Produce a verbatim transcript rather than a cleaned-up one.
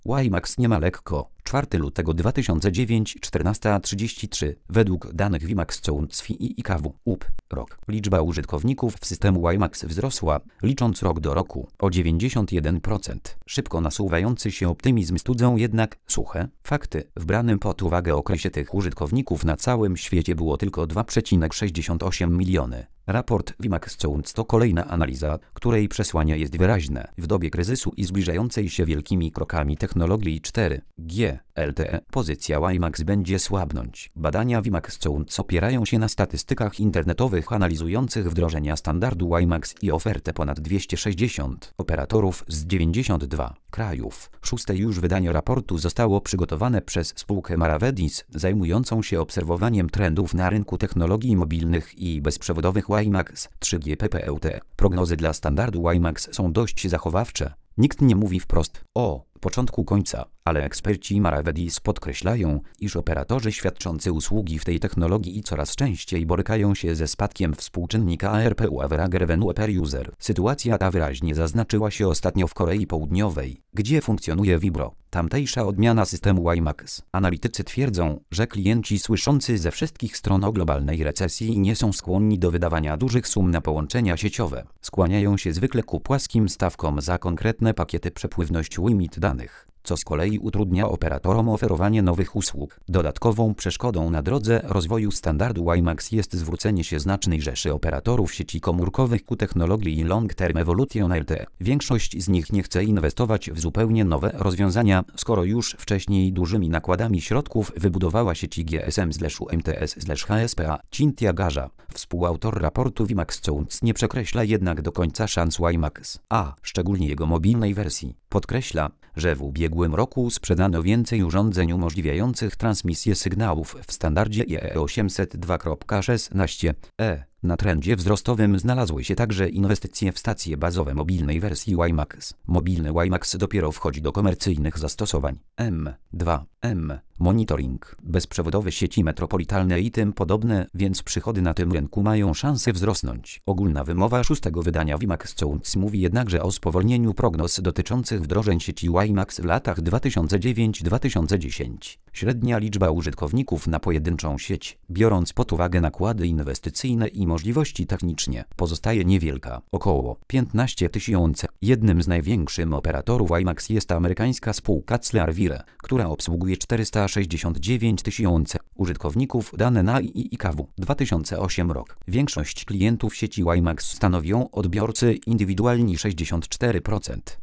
WiMAX nie ma lekko. czwartego lutego dwa tysiące dziewiątego, czternasta trzydzieści trzy. Według danych WiMAX i I K W U P rok. Liczba użytkowników w systemu WiMAX wzrosła, licząc rok do roku, o dziewięćdziesiąt jeden procent. Szybko nasuwający się optymizm studzą jednak suche fakty. W branym pod uwagę okresie tych użytkowników na całym świecie było tylko dwa przecinek sześćdziesiąt osiem miliony. Raport WiMAX to kolejna analiza, której przesłanie jest wyraźne. W dobie kryzysu i zbliżającej się wielkimi krokami technologii cztery G L T E pozycja WiMAX będzie słabnąć. Badania WiMAX opierają się na statystykach internetowych analizujących wdrożenia standardu WiMAX i ofertę ponad dwieście sześćdziesiąt operatorów z dziewięćdziesięciu dwóch krajów. Szóste już wydanie raportu zostało przygotowane przez spółkę Maravedis, zajmującą się obserwowaniem trendów na rynku technologii mobilnych i bezprzewodowych WiMAX trzy G P P L T E. Prognozy dla standardu WiMAX są dość zachowawcze. Nikt nie mówi wprost o początku końca, ale eksperci Maravedis podkreślają, iż operatorzy świadczący usługi w tej technologii coraz częściej borykają się ze spadkiem współczynnika A R P U Average Revenue per User. Sytuacja ta wyraźnie zaznaczyła się ostatnio w Korei Południowej, gdzie funkcjonuje Vibro, tamtejsza odmiana systemu WiMAX. Analitycy twierdzą, że klienci słyszący ze wszystkich stron o globalnej recesji nie są skłonni do wydawania dużych sum na połączenia sieciowe. Skłaniają się zwykle ku płaskim stawkom za konkretne pakiety przepływność limit danych, co z kolei utrudnia operatorom oferowanie nowych usług. Dodatkową przeszkodą na drodze rozwoju standardu WiMAX jest zwrócenie się znacznej rzeszy operatorów sieci komórkowych ku technologii Long Term Evolution L T E. Większość z nich nie chce inwestować w zupełnie nowe rozwiązania, skoro już wcześniej dużymi nakładami środków wybudowała sieci G S M U M T S H S P A. Cynthia Garza, współautor raportu WiMAX, nie przekreśla jednak do końca szans WiMAX, a szczególnie jego mobilnej wersji. Podkreśla, że w ubiegłym roku sprzedano więcej urządzeń umożliwiających transmisję sygnałów w standardzie I E E osiemset dwa kropka szesnaście E. Na trendzie wzrostowym znalazły się także inwestycje w stacje bazowe mobilnej wersji WiMAX. Mobilny WiMAX dopiero wchodzi do komercyjnych zastosowań. M dwa M. Monitoring, bezprzewodowe sieci metropolitalne i tym podobne, więc przychody na tym rynku mają szansę wzrosnąć. Ogólna wymowa szóstego wydania WiMAX mówi jednakże o spowolnieniu prognoz dotyczących wdrożeń sieci WiMAX w latach dwa tysiące dziewiąty do dwa tysiące dziesiątego. Średnia liczba użytkowników na pojedynczą sieć, biorąc pod uwagę nakłady inwestycyjne i możliwości technicznie, pozostaje niewielka, około piętnaście tysięcy. Jednym z największych operatorów WiMAX jest amerykańska spółka Clearwire, która obsługuje czterysta sześćdziesiąt dziewięć tysięcy użytkowników, dane na I K W dwa tysiące ósmy rok. Większość klientów sieci WiMAX stanowią odbiorcy indywidualni sześćdziesiąt cztery procent.